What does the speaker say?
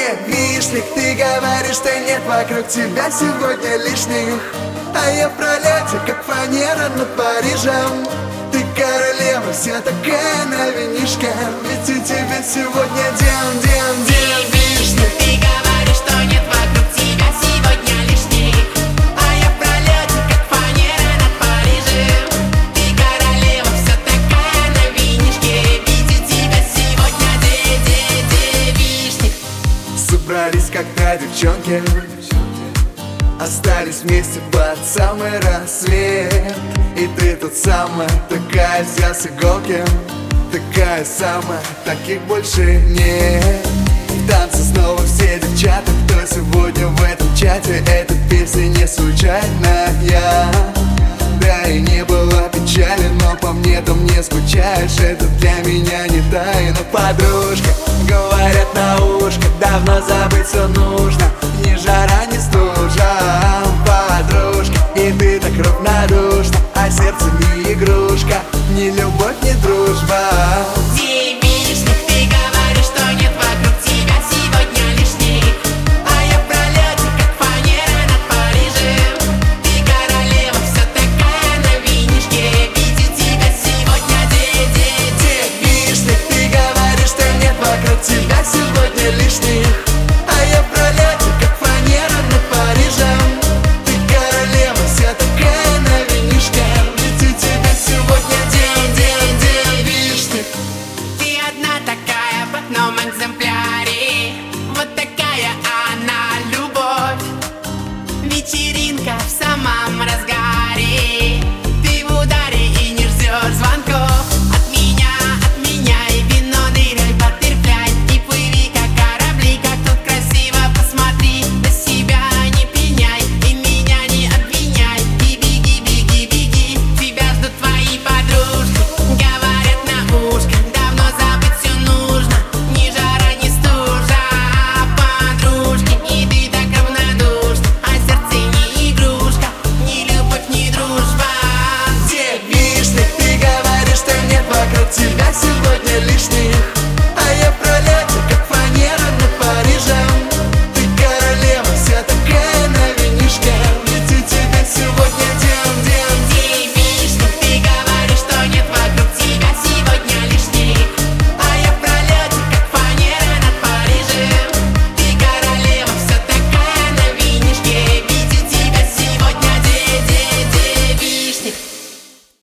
девичник. Ты говоришь, что нет вокруг тебя сегодня лишних, а я в пролете, как фанера над Парижем. Ты королева, вся такая на винишке, ведь у тебя сегодня девичник. Ты говоришь, что нет вокруг тебя сегодня лишних, а я в пролете, как фанера над Парижем. Ты королева, вся такая на винишке, ведь у тебя сегодня девичник. Собрались когда девчонки, остались вместе под самый рассвет. И ты тут самая, такая вся с иголки, такая самая, таких больше нет. В танце снова все девчата, кто сегодня в этом чате. Эта песня не случайная, да и не было печали, но по мне там не скучаешь. Это для меня не тайна, подружка. Говорят на ушко, давно забыть все нужно. Ни жара,